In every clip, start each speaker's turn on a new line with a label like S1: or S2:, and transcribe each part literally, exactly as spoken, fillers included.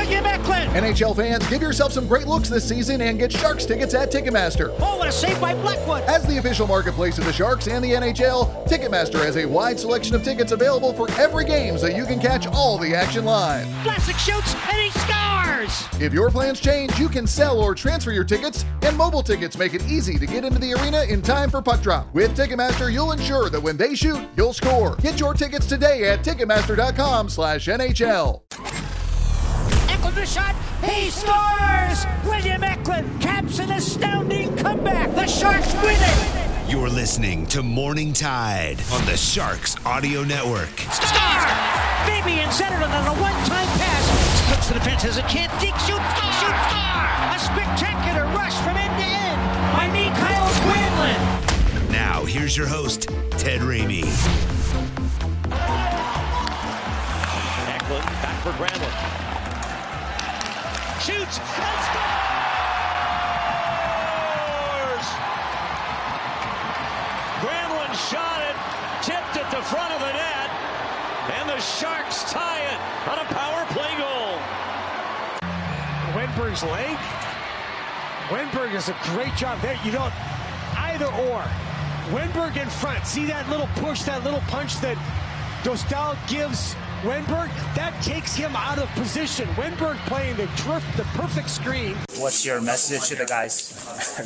S1: William Eklund.
S2: N H L fans, give yourself some great looks this season and get Sharks tickets at Ticketmaster.
S1: Oh, what a save by Blackwood.
S2: As the official marketplace of the Sharks and the N H L, Ticketmaster has a wide selection of tickets available for every game so you can catch all the action live.
S1: Vlasic shoots and he scores.
S2: If your plans change, you can sell or transfer your tickets, and mobile tickets make it easy to get into the arena in time for puck drop. With Ticketmaster, you'll ensure that when they shoot, you'll score. Get your tickets today at Ticketmaster.com slash NHL.
S1: Eklund the shot. He scores. William Eklund caps an astounding comeback. The Sharks win it.
S3: You're listening to Morning Tide on the Sharks Audio Network.
S1: Star! Fabian centered it on a one-time pass. Looks to the fence, has a chance. Deke shoots, shoot, star! A spectacular rush from end to end by Mikael Granlund.
S3: Now, here's your host, Ted Ramey.
S4: Eklund, back for Granlund. Shoots and scores! Granlund shot it, tipped at the front of the net, and the Sharks tie it on a power play goal.
S5: Wenberg's leg. Wenberg does a great job there. You don't either or. Wenberg in front. See that little push, that little punch that Dostal gives Wenberg? That takes him out of position. Wenberg playing the, turf, the perfect screen.
S6: What's your message to the guys?
S7: I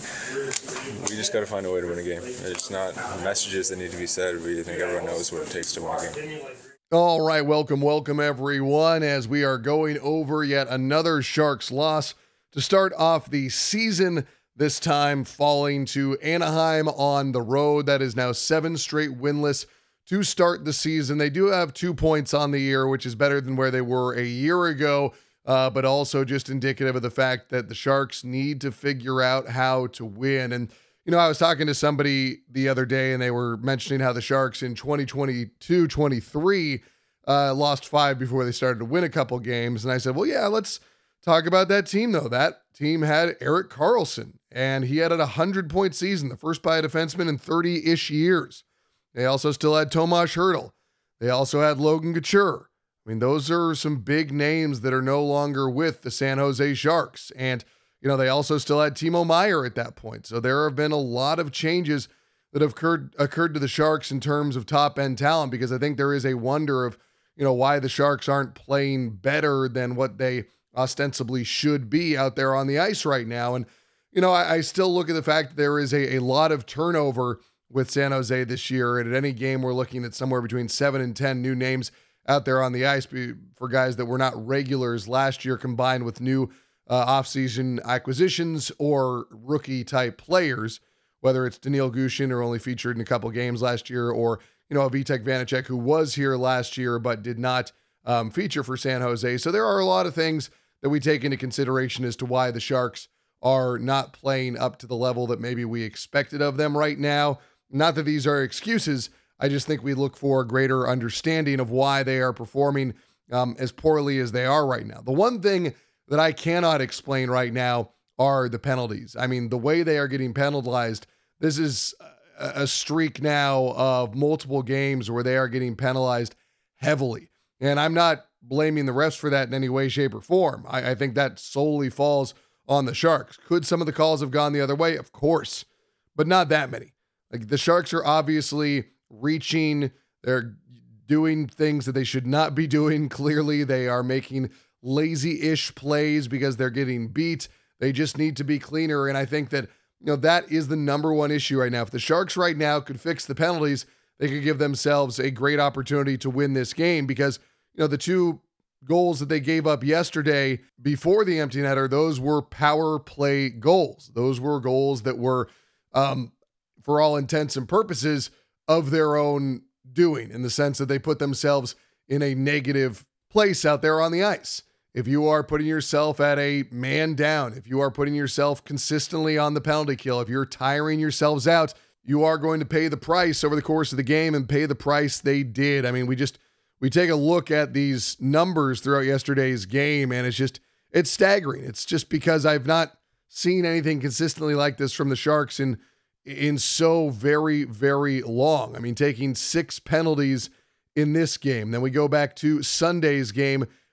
S7: mean, we just got to find a way to win a game. It's not messages that need to be said. We think everyone knows what it takes to win a game.
S2: All right, welcome, welcome everyone, as we are going over yet another Sharks loss to start off the season, this time falling to Anaheim on the road. That is now seven straight winless to start the season. They do have two points on the year, which is better than where they were a year ago, uh, but also just indicative of the fact that the Sharks need to figure out how to win. And, you know, I was talking to somebody the other day, and they were mentioning how the Sharks in twenty twenty-two twenty-three uh, lost five before they started to win a couple games. And I said, well, yeah, let's talk about that team, though. That team had Erik Karlsson, and he had a one hundred-point season, the first by a defenseman in thirty-ish years. They also still had Tomas Hertl. They also had Logan Couture. I mean, those are some big names that are no longer with the San Jose Sharks. And, you know, they also still had Timo Meier at that point. So there have been a lot of changes that have occurred, occurred to the Sharks in terms of top-end talent, because I think there is a wonder of, you know, why the Sharks aren't playing better than what they ostensibly should be out there on the ice right now. And, you know, I, I still look at the fact that there is a, a lot of turnover with San Jose this year. And at any game, we're looking at somewhere between seven and ten new names out there on the ice for guys that were not regulars last year, combined with new uh, offseason acquisitions or rookie-type players, whether it's Daniil Gushin, or only featured in a couple games last year, or, you know, Vitek Vanacek, who was here last year but did not um, feature for San Jose. So there are a lot of things that we take into consideration as to why the Sharks are not playing up to the level that maybe we expected of them right now. Not that these are excuses. I just think we look for a greater understanding of why they are performing um, as poorly as they are right now. The one thing that I cannot explain right now are the penalties. I mean, the way they are getting penalized, this is a, a streak now of multiple games where they are getting penalized heavily. And I'm not blaming the refs for that in any way, shape, or form. I, I think that solely falls on the Sharks. Could some of the calls have gone the other way? Of course, but not that many. Like, the Sharks are obviously reaching, they're doing things that they should not be doing. Clearly, they are making lazy-ish plays because they're getting beat. They just need to be cleaner. And I think that, you know, that is the number one issue right now. If the Sharks right now could fix the penalties, they could give themselves a great opportunity to win this game, because, you know, the two goals that they gave up yesterday before the empty netter, those were power play goals. Those were goals that were, um, for all intents and purposes, of their own doing, in the sense that they put themselves in a negative place out there on the ice. If you are putting yourself at a man down, if you are putting yourself consistently on the penalty kill, if you're tiring yourselves out, you are going to pay the price over the course of the game, and pay the price they did. I mean, we just, we take a look at these numbers throughout yesterday's game, and it's just, it's staggering. It's just because I've not seen anything consistently like this from the Sharks in in so very, very long. I mean, taking six penalties in this game. Then we go back to Sunday's game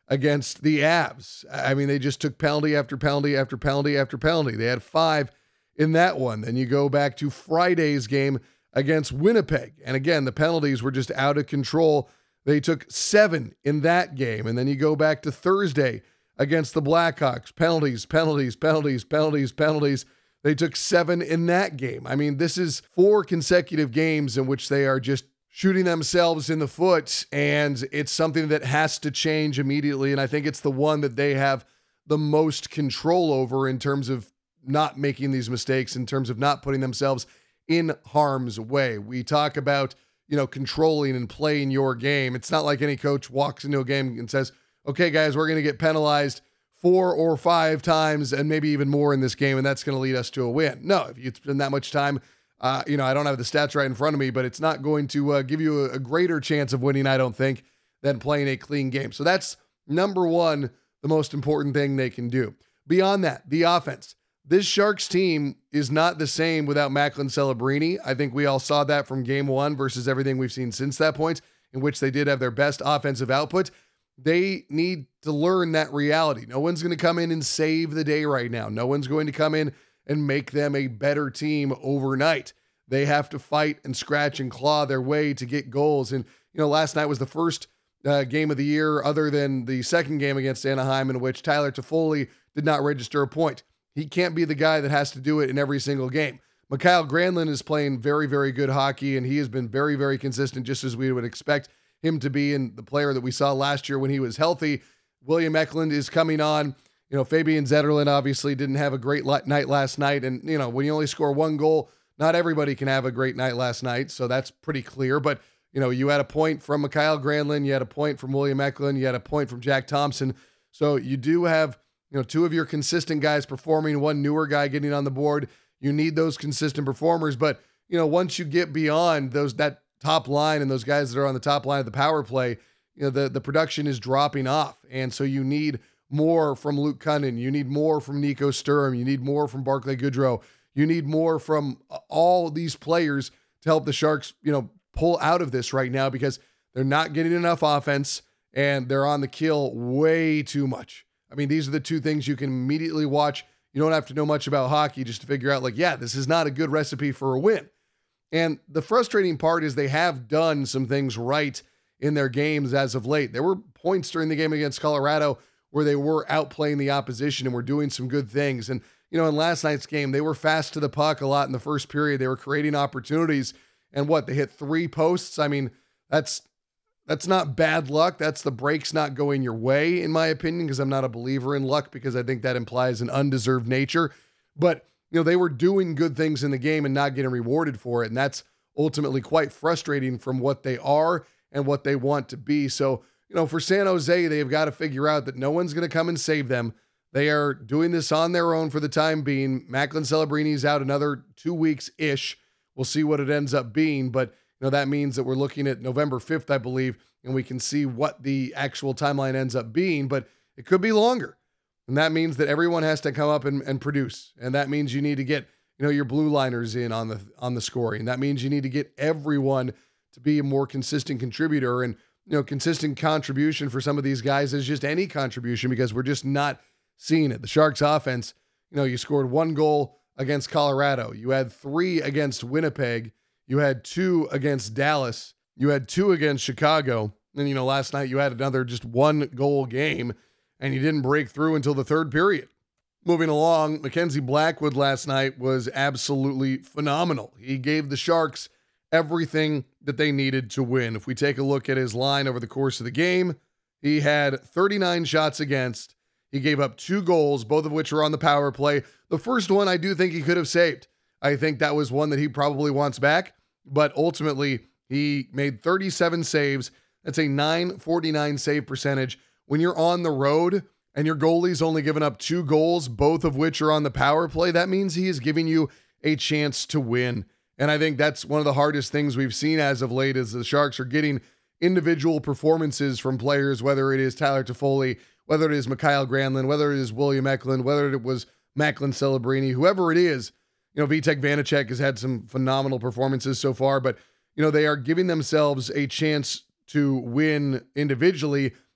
S2: against the Avs. I mean, they just took penalty after penalty after penalty after penalty. They had five in that one. Then you go back to Friday's game against Winnipeg. And again, the penalties were just out of control. They took seven in that game. And then you go back to Thursday against the Blackhawks. Penalties, penalties, penalties, penalties, penalties. They took seven in that game. I mean, this is four consecutive games in which they are just shooting themselves in the foot, and it's something that has to change immediately. And I think it's the one that they have the most control over in terms of not making these mistakes, in terms of not putting themselves in harm's way. We talk about, you know, controlling and playing your game. It's not like any coach walks into a game and says, okay, guys, we're going to get penalized four or five times and maybe even more in this game, and that's going to lead us to a win. No, if you spend that much time, uh, you know, I don't have the stats right in front of me, but it's not going to uh, give you a, a greater chance of winning, I don't think, than playing a clean game. So that's number one, the most important thing they can do. Beyond that, the offense. This Sharks team is not the same without Macklin Celebrini. I think we all saw that from game one versus everything we've seen since that point, in which they did have their best offensive output. They need to learn that reality. No one's going to come in and save the day right now. No one's going to come in and make them a better team overnight. They have to fight and scratch and claw their way to get goals. And, you know, last night was the first uh, game of the year other than the second game against Anaheim in which Tyler Toffoli did not register a point. He can't be the guy that has to do it in every single game. Mikael Granlund is playing very, very good hockey, and he has been very, very consistent, just as we would expect him to be, and the player that we saw last year when he was healthy. William Eklund is coming on. You know, Fabian Zetterlund obviously didn't have a great night last night. And, you know, when you only score one goal, not everybody can have a great night last night. So that's pretty clear. But, you know, you had a point from Mikael Granlund. You had a point from William Eklund. You had a point from Jack Thompson. So you do have, you know, two of your consistent guys performing, one newer guy getting on the board. You need those consistent performers. But, you know, once you get beyond those, that top line and those guys that are on the top line of the power play, you know, the, the production is dropping off. And so you need more from Luke Cunnin. You need more from Nico Sturm. You need more from Barclay Goodrow. You need more from all these players to help the Sharks, you know, pull out of this right now, because they're not getting enough offense and they're on the kill way too much. I mean, these are the two things you can immediately watch. You don't have to know much about hockey just to figure out, like, yeah, this is not a good recipe for a win. And the frustrating part is they have done some things right in their games as of late. There were points during the game against Colorado where they were outplaying the opposition and were doing some good things. And, you know, in last night's game, they were fast to the puck a lot in the first period. They were creating opportunities. And what, they hit three posts? I mean, that's that's not bad luck. That's the breaks not going your way, in my opinion, because I'm not a believer in luck, because I think that implies an undeserved nature. But you know, they were doing good things in the game and not getting rewarded for it. And that's ultimately quite frustrating from what they are and what they want to be. So, you know, for San Jose, they've got to figure out that no one's going to come and save them. They are doing this on their own for the time being. Macklin Celebrini's out another two weeks-ish. We'll see what it ends up being. But, you know, that means that we're looking at November fifth, I believe, and we can see what the actual timeline ends up being. But it could be longer. And that means that everyone has to come up and, and produce. And that means you need to get, you know, your blue liners in on the on the scoring. That means you need to get everyone to be a more consistent contributor. And, you know, consistent contribution for some of these guys is just any contribution, because we're just not seeing it. The Sharks offense, you know, you scored one goal against Colorado. You had three against Winnipeg. You had two against Dallas. You had two against Chicago. And, you know, last night you had another just one goal game, and you didn't break through until the third period. Moving along, Mackenzie Blackwood last night was absolutely phenomenal. He gave the Sharks everything that they needed to win. If we take a look at his line over the course of the game, he had thirty-nine shots against. He gave up two goals, both of which were on the power play. The first one I do think he could have saved. I think that was one that he probably wants back, but ultimately he made thirty-seven saves. That's a nine forty-nine save percentage. When you're on the road and your goalie's only given up two goals, both of which are on the power play, that means he is giving you a chance to win. And I think that's one of the hardest things we've seen as of late, is the Sharks are getting individual performances from players, whether it is Tyler Toffoli, whether it is Mikael Granlund, whether it is William Eklund, whether it was Macklin Celebrini, whoever it is. You know, Vitek Vanacek has had some phenomenal performances so far, but, you know, they are giving themselves a chance to win individually,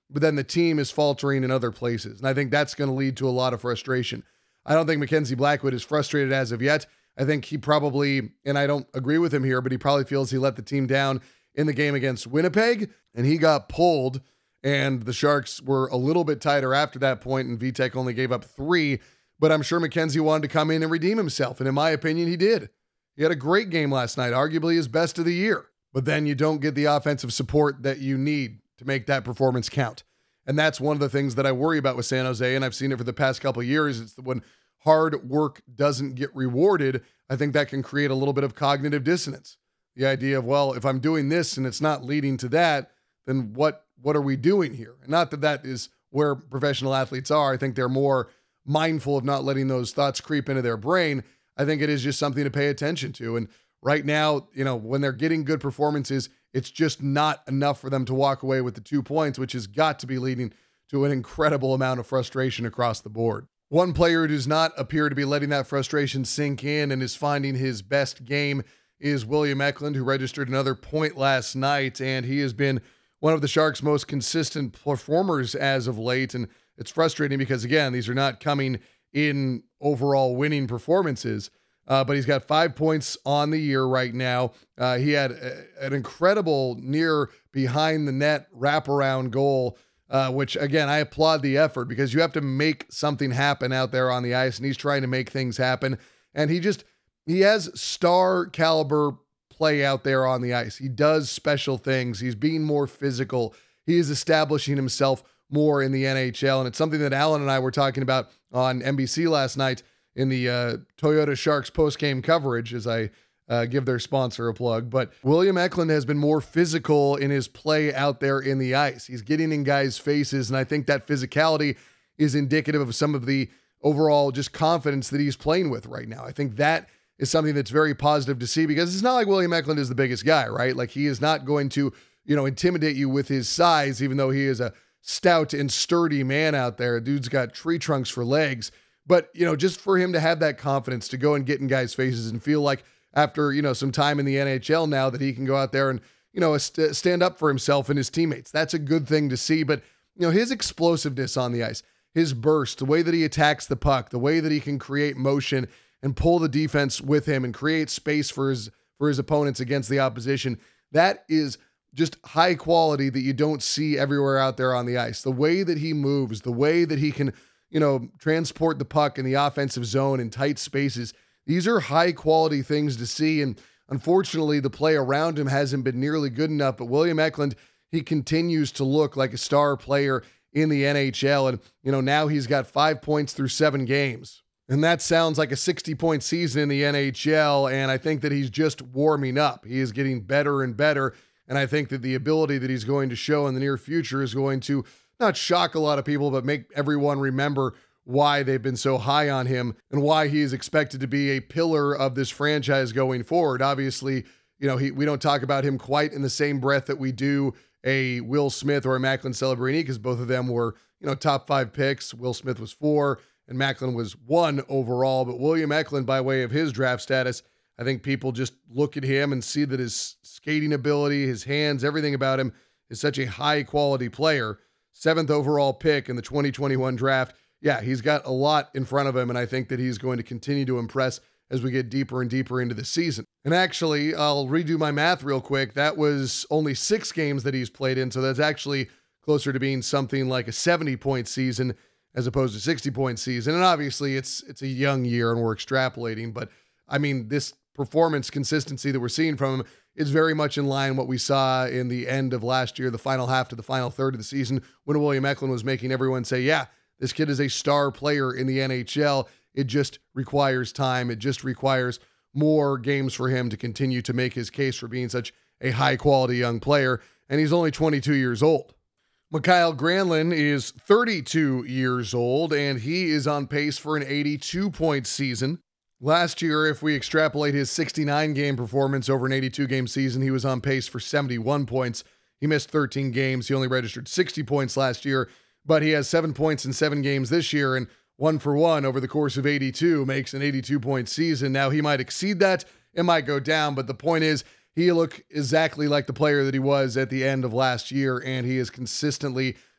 S2: but then the team is faltering in other places. And I think that's going to lead to a lot of frustration. I don't think Mackenzie Blackwood is frustrated as of yet. I think he probably, and I don't agree with him here, but he probably feels he let the team down in the game against Winnipeg, and he got pulled, and the Sharks were a little bit tighter after that point, and Vitek only gave up three, but I'm sure Mackenzie wanted to come in and redeem himself, and in my opinion, he did. He had a great game last night, arguably his best of the year, but then you don't get the offensive support that you need to make that performance count. And that's one of the things that I worry about with San Jose, and I've seen it for the past couple of years. It's when hard work doesn't get rewarded, I think that can create a little bit of cognitive dissonance. The idea of, well, if I'm doing this and it's not leading to that, then what what are we doing here? And not that that is where professional athletes are. I think they're more mindful of not letting those thoughts creep into their brain. I think it is just something to pay attention to. And right now, you know, when they're getting good performances, it's just not enough for them to walk away with the two points, which has got to be leading to an incredible amount of frustration across the board. One player who does not appear to be letting that frustration sink in and is finding his best game is William Eklund, who registered another point last night, and he has been one of the Sharks' most consistent performers as of late. And it's frustrating because, again, these are not coming in overall winning performances. Uh, but he's got five points on the year right now. Uh, he had a, an incredible near behind the net wraparound goal, uh, which, again, I applaud the effort because you have to make something happen out there on the ice, and he's trying to make things happen. And he just, he has star caliber play out there on the ice. He does special things. He's being more physical. He is establishing himself more in the N H L. And it's something that Alan and I were talking about on N B C last night in the uh, Toyota Sharks post-game coverage, as I uh, give their sponsor a plug. But William Eklund has been more physical in his play out there in the ice. He's getting in guys' faces, and I think that physicality is indicative of some of the overall just confidence that he's playing with right now. I think that is something that's very positive to see because it's not like William Eklund is the biggest guy, right? Like, he is not going to, you know, intimidate you with his size, even though he is a stout and sturdy man out there. Dude's got tree trunks for legs. But, you know, just for him to have that confidence to go and get in guys' faces and feel like after, you know, some time in the N H L now that he can go out there and, you know, st- stand up for himself and his teammates. That's a good thing to see. But, you know, his explosiveness on the ice, his burst, the way that he attacks the puck, the way that he can create motion and pull the defense with him and create space for his, for his opponents against the opposition, that is just high quality that you don't see everywhere out there on the ice. The way that he moves, the way that he can, you know, transport the puck in the offensive zone in tight spaces. These are high quality things to see. And unfortunately, the play around him hasn't been nearly good enough. But William Eklund, he continues to look like a star player in the N H L. And, you know, now he's got five points through seven games. And that sounds like a sixty point season in the N H L. And I think that he's just warming up. He is getting better and better. And I think that the ability that he's going to show in the near future is going to not shock a lot of people, but make everyone remember why they've been so high on him and why he is expected to be a pillar of this franchise going forward. Obviously, you know, he, we don't talk about him quite in the same breath that we do a Will Smith or a Macklin Celebrini, because both of them were, you know, top five picks. Will Smith was four and Macklin was one overall. But William Eklund, by way of his draft status, I think people just look at him and see that his skating ability, his hands, everything about him is such a high quality player. Seventh overall pick in the twenty twenty-one draft. Yeah, he's got a lot in front of him, and I think that he's going to continue to impress as we get deeper and deeper into the season. And actually, I'll redo my math real quick. That was only six games that he's played in, so that's actually closer to being something like a seventy point season as opposed to sixty point season. And obviously, it's it's a young year, and we're extrapolating, but I mean, this performance consistency that we're seeing from him is very much in line what we saw in the end of last year, the final half to the final third of the season, when William Eklund was making everyone say, yeah, this kid is a star player in the N H L. It just requires time. It just requires more games for him to continue to make his case for being such a high-quality young player, and he's only twenty-two years old. Mikael Granlund is thirty-two years old, and he is on pace for an eighty-two point season. Last year, if we extrapolate his sixty-nine game performance over an eighty-two game season, he was on pace for seventy-one points. He missed thirteen games. He only registered sixty points last year, but he has seven points in seven games this year, and one for one over the course of eighty-two makes an eighty-two point season. Now, he might exceed that. It might go down, but the point is he look exactly like the player that he was at the end of last year, and he is consistently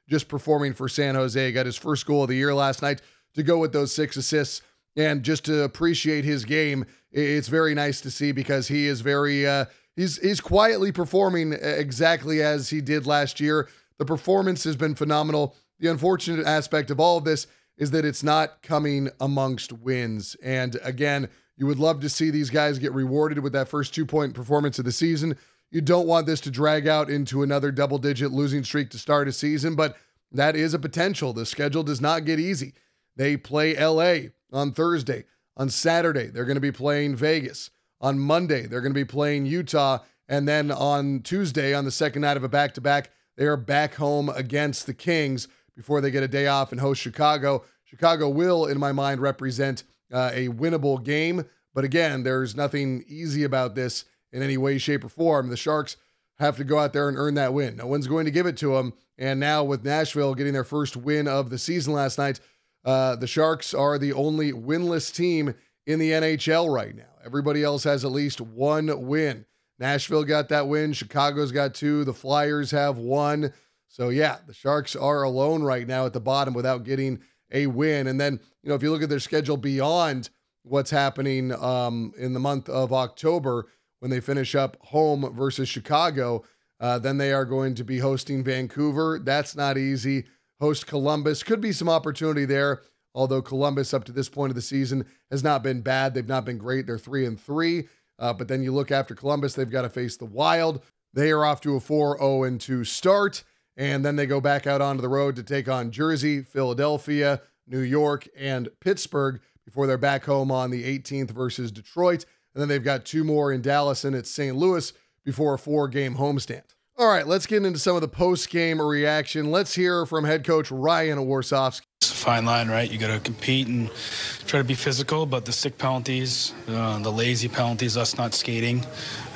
S2: just performing for San Jose. Got his first goal of the year last night to go with those six assists. And just to appreciate his game, it's very nice to see because he is very, uh, he's, he's quietly performing exactly as he did last year. The performance has been phenomenal. The unfortunate aspect of all of this is that it's not coming amongst wins. And again, you would love to see these guys get rewarded with that first two-point performance of the season. You don't want this to drag out into another double-digit losing streak to start a season, but that is a potential. The schedule does not get easy. They play L A on Thursday. On Saturday, they're going to be playing Vegas. On Monday, they're going to be playing Utah. And then on Tuesday, on the second night of a back-to-back, they are back home against the Kings before they get a day off and host Chicago. Chicago will, in my mind, represent uh, a winnable game. But again, there's nothing easy about this in any way, shape, or form. The Sharks have to go out there and earn that win. No one's going to give it to them. And now with Nashville getting their first win of the season last night, uh, the Sharks are the only winless team in the N H L right now. Everybody else has at least one win. Nashville got that win. Chicago's got two. The Flyers have one. So yeah, the Sharks are alone right now at the bottom without getting a win. And then, you know, if you look at their schedule beyond what's happening um, in the month of October, when they finish up home versus Chicago, uh, then they are going to be hosting Vancouver. That's not easy. Host Columbus. Could be some opportunity there, although Columbus up to this point of the season has not been bad. They've not been great. They're three and three. Uh, but then you look after Columbus, they've got to face the Wild. They are off to a four oh and two start. And then they go back out onto the road to take on Jersey, Philadelphia, New York, and Pittsburgh before they're back home on the eighteenth versus Detroit. And then they've got two more in Dallas and it's Saint Louis before a four-game homestand. All right, let's get into some of the post-game reaction. Let's hear from head coach Ryan Warsofsky.
S8: It's a fine line, right? You got to compete and try to be physical, but the stick penalties, uh, the lazy penalties, us not skating,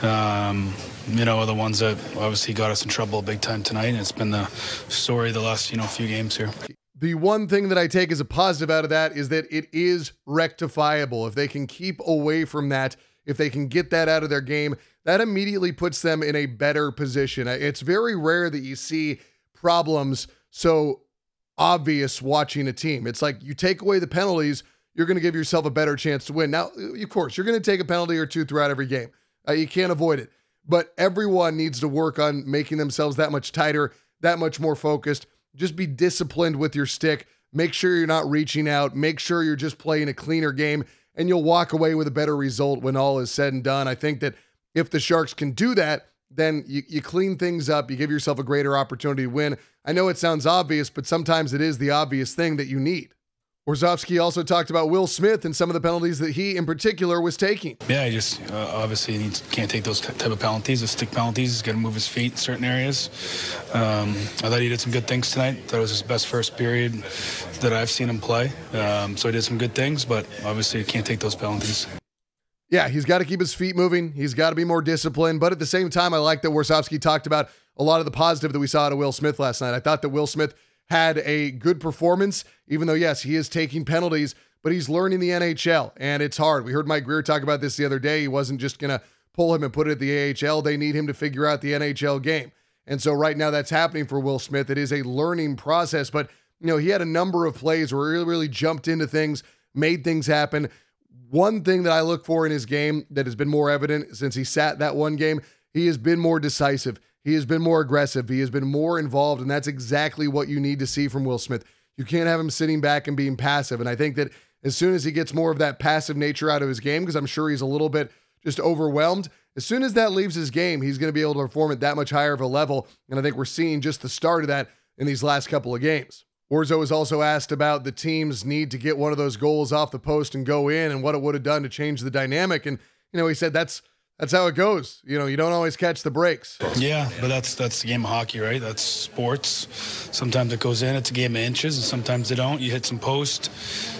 S8: um, you know, are the ones that obviously got us in trouble big time tonight. And it's been the story of the last, you know, few games here.
S2: The one thing that I take as a positive out of that is that it is rectifiable. If they can keep away from that, if they can get that out of their game, that immediately puts them in a better position. It's very rare that you see problems so obvious watching a team. It's like you take away the penalties, you're going to give yourself a better chance to win. Now, of course, you're going to take a penalty or two throughout every game. Uh, you can't avoid it. But everyone needs to work on making themselves that much tighter, that much more focused. Just be disciplined with your stick. Make sure you're not reaching out. Make sure you're just playing a cleaner game, and you'll walk away with a better result when all is said and done. I think that if the Sharks can do that, then you, you clean things up. You give yourself a greater opportunity to win. I know it sounds obvious, but sometimes it is the obvious thing that you need. Warsofsky also talked about Will Smith and some of the penalties that he in particular was taking.
S8: Yeah, he just uh, obviously needs, can't take those type of penalties, the stick penalties. He's got to move his feet in certain areas. Um, I thought he did some good things tonight. That was his best first period that I've seen him play. Um, so he did some good things, but obviously he can't take those penalties.
S2: Yeah, he's got to keep his feet moving. He's got to be more disciplined. But at the same time, I like that Warsofsky talked about a lot of the positive that we saw out of Will Smith last night. I thought that Will Smith had a good performance, even though, yes, he is taking penalties, but he's learning the N H L, and it's hard. We heard Mike Grier talk about this the other day. He wasn't just going to pull him and put it at the A H L. They need him to figure out the N H L game. And so right now that's happening for Will Smith. It is a learning process, but you know, he had a number of plays where he really, really jumped into things, made things happen. One thing that I look for in his game that has been more evident since he sat that one game, he has been more decisive. He has been more aggressive. He has been more involved, and that's exactly what you need to see from Will Smith. You can't have him sitting back and being passive, and I think that as soon as he gets more of that passive nature out of his game, because I'm sure he's a little bit just overwhelmed, as soon as that leaves his game, he's going to be able to perform at that much higher of a level, and I think we're seeing just the start of that in these last couple of games. Orzo was also asked about the team's need to get one of those goals off the post and go in and what it would have done to change the dynamic, and you know, he said that's That's how it goes. You know, you don't always catch the breaks.
S8: Yeah, but that's that's the game of hockey, right? That's sports. Sometimes it goes in, it's a game of inches, and sometimes they don't. You hit some post.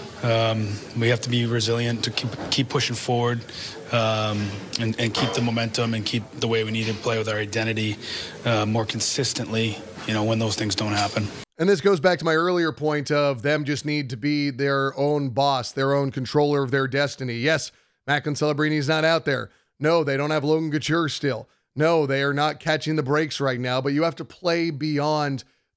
S8: Um, we have to be resilient to keep keep pushing forward um, and, and keep the momentum and keep the way we need to play with our identity uh, more consistently, you know, when those things don't happen.
S2: And this goes back to my earlier point of them just need to be their own boss, their own controller of their destiny. Yes, Macklin Celebrini's not out there. No, they don't have Logan Couture still. No, they are not catching the breaks right now, but you have to play beyond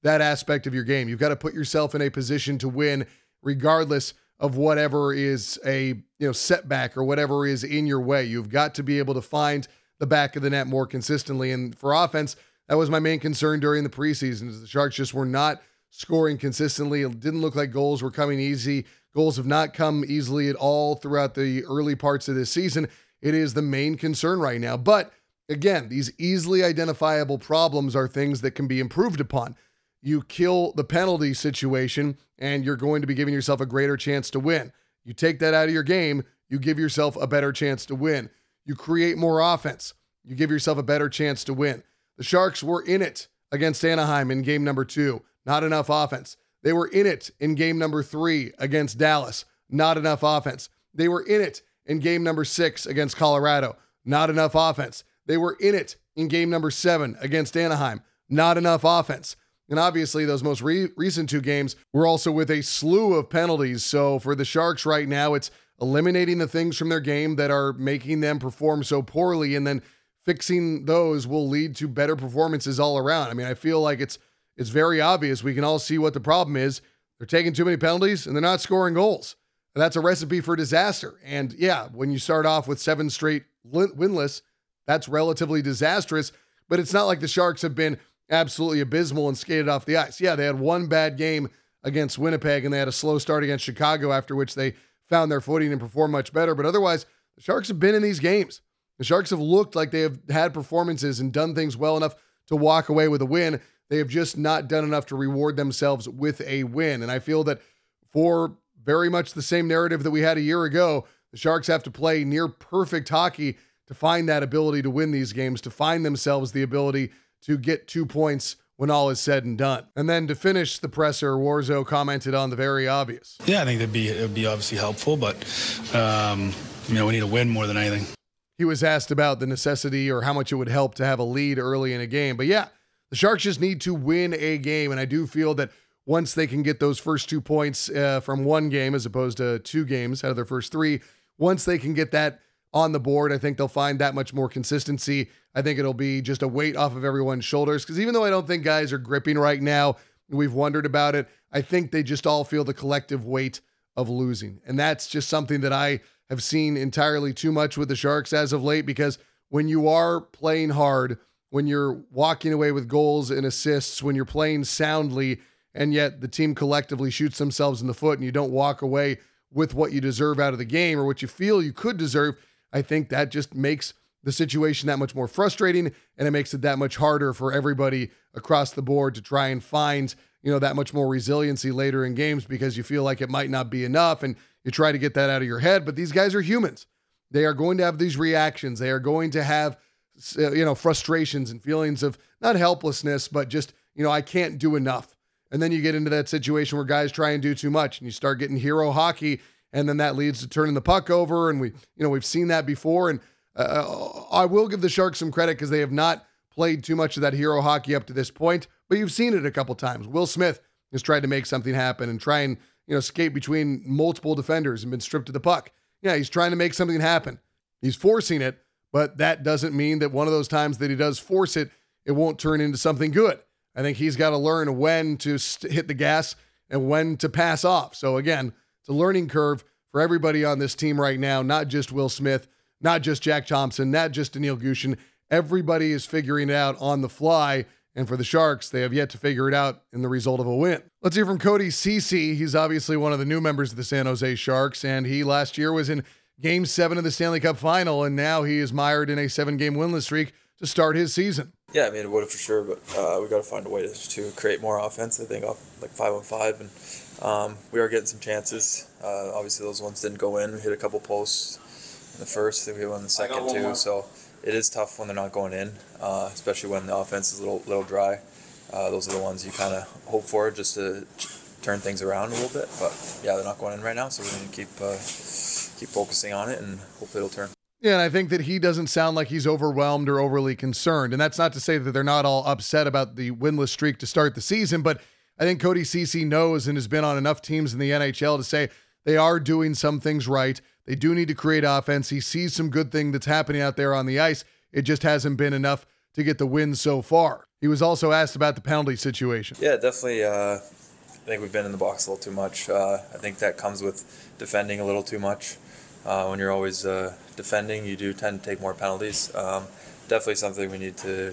S2: that aspect of your game. You've got to put yourself in a position to win regardless of whatever is a, you know, setback or whatever is in your way. You've got to be able to find the back of the net more consistently. And for offense, that was my main concern during the preseason, is the Sharks just were not scoring consistently. It didn't look like goals were coming easy. Goals have not come easily at all throughout the early parts of this season. It is the main concern right now. But again, these easily identifiable problems are things that can be improved upon. You kill the penalty situation, and you're going to be giving yourself a greater chance to win. You take that out of your game, you give yourself a better chance to win. You create more offense, you give yourself a better chance to win. The Sharks were in it against Anaheim in game number two. Not enough offense. They were in it in game number three against Dallas. Not enough offense. They were in it in game number six against Colorado. Not enough offense. They were in it in game number seven against Anaheim. Not enough offense. And obviously, those most re- recent two games were also with a slew of penalties. So for the Sharks right now, it's eliminating the things from their game that are making them perform so poorly, and then fixing those will lead to better performances all around. I mean, I feel like it's it's very obvious. We can all see what the problem is. They're taking too many penalties, and they're not scoring goals. And that's a recipe for disaster. And yeah, when you start off with seven straight winless, that's relatively disastrous. But it's not like the Sharks have been absolutely abysmal and skated off the ice. Yeah, they had one bad game against Winnipeg, and they had a slow start against Chicago, after which they found their footing and performed much better. But otherwise, the Sharks have been in these games. The Sharks have looked like they have had performances and done things well enough to walk away with a win. They have just not done enough to reward themselves with a win. And I feel that for very much the same narrative that we had a year ago, the Sharks have to play near perfect hockey to find that ability to win these games, to find themselves the ability to get two points when all is said and done. And then to finish the presser, Warzo commented on the very obvious.
S8: Yeah, I think that'd be it'd be obviously helpful, but um, you know, we need a win more than anything.
S2: He was asked about the necessity or how much it would help to have a lead early in a game. But yeah, the Sharks just need to win a game, and I do feel that once they can get those first two points uh, from one game as opposed to two games out of their first three, once they can get that on the board, I think they'll find that much more consistency. I think it'll be just a weight off of everyone's shoulders, because even though I don't think guys are gripping right now, we've wondered about it, I think they just all feel the collective weight of losing. And that's just something that I have seen entirely too much with the Sharks as of late, because when you are playing hard, when you're walking away with goals and assists, when you're playing soundly, and yet the team collectively shoots themselves in the foot and you don't walk away with what you deserve out of the game or what you feel you could deserve, I think that just makes the situation that much more frustrating, and it makes it that much harder for everybody across the board to try and find, you know, that much more resiliency later in games, because you feel like it might not be enough and you try to get that out of your head. But these guys are humans. They are going to have these reactions. They are going to have, uh, you know, frustrations and feelings of not helplessness, but just, you know, I can't do enough. And then you get into that situation where guys try and do too much and you start getting hero hockey, and then that leads to turning the puck over. And we, you know, we've seen that before. And uh, I will give the Sharks some credit because they have not played too much of that hero hockey up to this point, but you've seen it a couple times. Will Smith has tried to make something happen and try and, you know, skate between multiple defenders and been stripped of the puck. Yeah, he's trying to make something happen. He's forcing it, but that doesn't mean that one of those times that he does force it, it won't turn into something good. I think he's got to learn when to st- hit the gas and when to pass off. So again, it's a learning curve for everybody on this team right now, not just Will Smith, not just Jack Thompson, not just Daniil Gushchin. Everybody is figuring it out on the fly. And for the Sharks, they have yet to figure it out in the result of a win. Let's hear from Cody Ceci. He's obviously one of the new members of the San Jose Sharks, and he last year was in Game seven of the Stanley Cup Final, and now he is mired in a seven-game winless streak to start his season.
S9: Yeah, I mean, it would have for sure, but uh, we got to find a way to, to create more offense. I think off like five on five, and um, we are getting some chances. Uh, obviously, those ones didn't go in. We hit a couple posts in the first, we hit one in the second too. So it is tough when they're not going in, uh, especially when the offense is a little little dry. Uh, those are the ones you kind of hope for just to turn things around a little bit. But yeah, they're not going in right now, so we're going to keep uh, keep focusing on it, and hopefully it'll turn.
S2: Yeah, and I think that he doesn't sound like he's overwhelmed or overly concerned. And that's not to say that they're not all upset about the winless streak to start the season, but I think Cody Ceci knows and has been on enough teams in the N H L to say they are doing some things right. They do need to create offense. He sees some good thing that's happening out there on the ice. It just hasn't been enough to get the win so far. He was also asked about the penalty situation.
S9: Yeah, definitely. Uh, I think we've been in the box a little too much. Uh, I think that comes with defending a little too much. Uh, when you're always uh, defending, you do tend to take more penalties. Um, definitely something we need to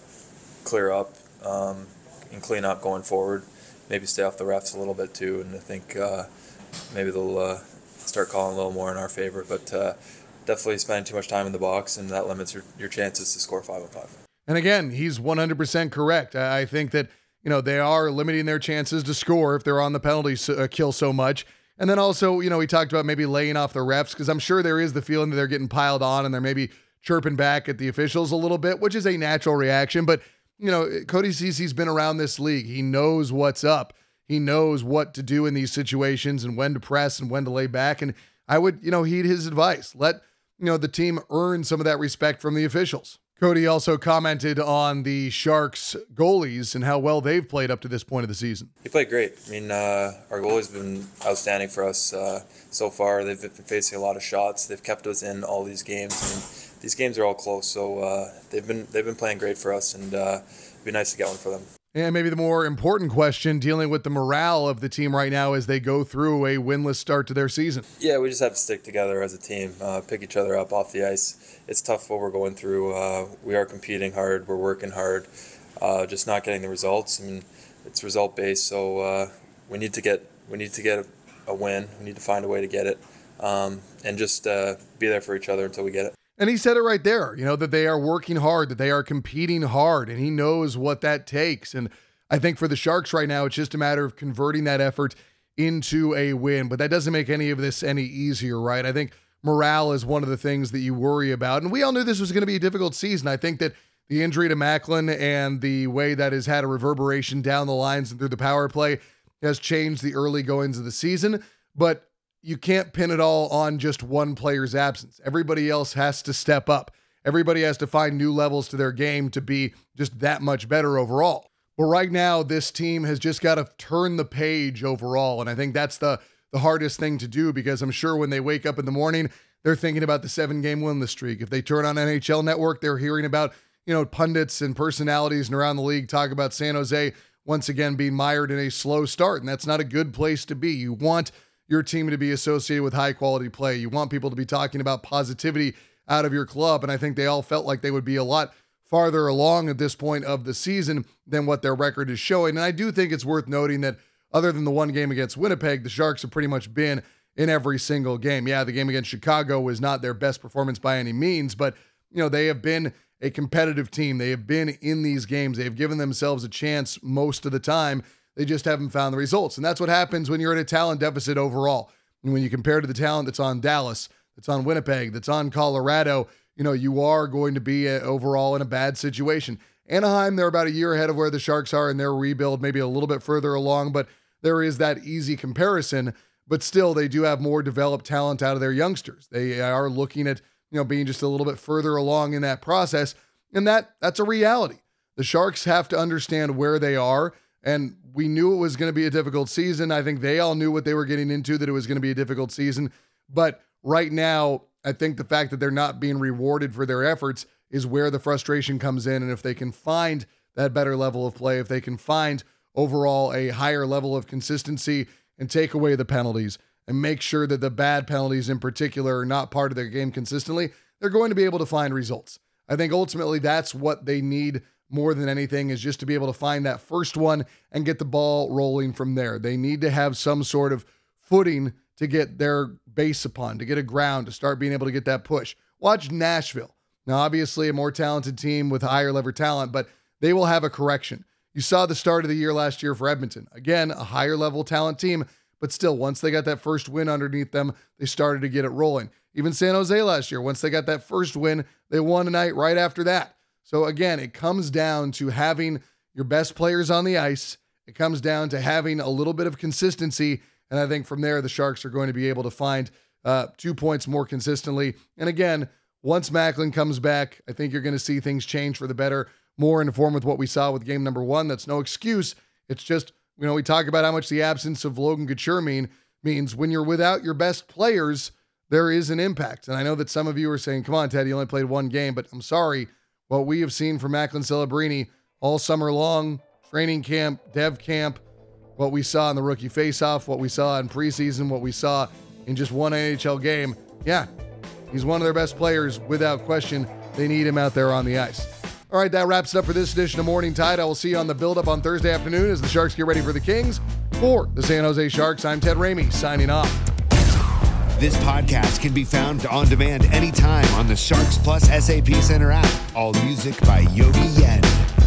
S9: clear up um, and clean up going forward. Maybe stay off the refs a little bit too, and I think uh, maybe they'll uh, start calling a little more in our favor. But uh, definitely spending too much time in the box, and that limits your, your chances to score five on five.
S2: And again, he's one hundred percent correct. I think that, you know, they are limiting their chances to score if they're on the penalty uh, kill so much. And then also, you know, he talked about maybe laying off the refs, because I'm sure there is the feeling that they're getting piled on and they're maybe chirping back at the officials a little bit, which is a natural reaction. But, you know, Cody Ceci's been around this league. He knows what's up. He knows what to do in these situations and when to press and when to lay back. And I would, you know, heed his advice. Let, you know, the team earn some of that respect from the officials. Cody also commented on the Sharks goalies and how well they've played up to this point of the season.
S9: He played great. I mean, uh, our goalie's been outstanding for us uh, so far. They've been facing a lot of shots. They've kept us in all these games. I mean, these games are all close, so uh, they've been they've been playing great for us, and uh, it'd be nice to get one for them.
S2: And maybe the more important question, dealing with the morale of the team right now as they go through a winless start to their season.
S9: Yeah, we just have to stick together as a team, uh, pick each other up off the ice. It's tough what we're going through. Uh, we are competing hard. We're working hard. Uh, just not getting the results. I mean, it's result based, so uh, we need to get we need to get a, a win. We need to find a way to get it, um, and just uh, be there for each other until we get it.
S2: And he said it right there, you know, that they are working hard, that they are competing hard, and he knows what that takes. And I think for the Sharks right now, it's just a matter of converting that effort into a win. But that doesn't make any of this any easier, right? I think morale is one of the things that you worry about. And we all knew this was going to be a difficult season. I think that the injury to Macklin and the way that has had a reverberation down the lines and through the power play has changed the early goings of the season. But you can't pin it all on just one player's absence. Everybody else has to step up. Everybody has to find new levels to their game to be just that much better overall. But right now, this team has just got to turn the page overall. And I think that's the, the hardest thing to do, because I'm sure when they wake up in the morning, they're thinking about the seven-game winless streak. If they turn on N H L Network, they're hearing about, you know, pundits and personalities and around the league talk about San Jose once again being mired in a slow start. And that's not a good place to be. You want your team to be associated with high quality play. You want people to be talking about positivity out of your club. And I think they all felt like they would be a lot farther along at this point of the season than what their record is showing. And I do think it's worth noting that other than the one game against Winnipeg, the Sharks have pretty much been in every single game. Yeah, the game against Chicago was not their best performance by any means, but you know, they have been a competitive team. They have been in these games. They have given themselves a chance most of the time. They just haven't found the results. And that's what happens when you're in a talent deficit overall. And when you compare to the talent that's on Dallas, that's on Winnipeg, that's on Colorado, you know, you are going to be uh, overall in a bad situation. Anaheim, they're about a year ahead of where the Sharks are in their rebuild, maybe a little bit further along, but there is that easy comparison. But still, they do have more developed talent out of their youngsters. They are looking at, you know, being just a little bit further along in that process. And that that's a reality. The Sharks have to understand where they are. And we knew it was going to be a difficult season. I think they all knew what they were getting into, that it was going to be a difficult season. But right now, I think the fact that they're not being rewarded for their efforts is where the frustration comes in. And if they can find that better level of play, if they can find overall a higher level of consistency and take away the penalties and make sure that the bad penalties in particular are not part of their game consistently, they're going to be able to find results. I think ultimately that's what they need more than anything, is just to be able to find that first one and get the ball rolling from there. They need to have some sort of footing to get their base upon, to get a ground, to start being able to get that push. Watch Nashville. Now, obviously a more talented team with higher level talent, but they will have a correction. You saw the start of the year last year for Edmonton. Again, a higher level talent team, but still, once they got that first win underneath them, they started to get it rolling. Even San Jose last year, once they got that first win, they won a night right after that. So again, it comes down to having your best players on the ice. It comes down to having a little bit of consistency. And I think from there, the Sharks are going to be able to find uh, two points more consistently. And again, once Macklin comes back, I think you're going to see things change for the better, more in form with what we saw with game number one. That's no excuse. It's just, you know, we talk about how much the absence of Logan Couture mean, means when you're without your best players, there is an impact. And I know that some of you are saying, come on, Ted, you only played one game, but I'm sorry. What we have seen from Macklin Celebrini all summer long, training camp, dev camp, what we saw in the rookie faceoff, what we saw in preseason, what we saw in just one N H L game. Yeah, he's one of their best players without question. They need him out there on the ice. All right, that wraps it up for this edition of Morning Tide. I will see you on the build-up on Thursday afternoon as the Sharks get ready for the Kings. For the San Jose Sharks, I'm Ted Ramey, signing off.
S3: This podcast can be found on demand anytime on the Sharks Plus S A P Center app. All music by Yogi Yen.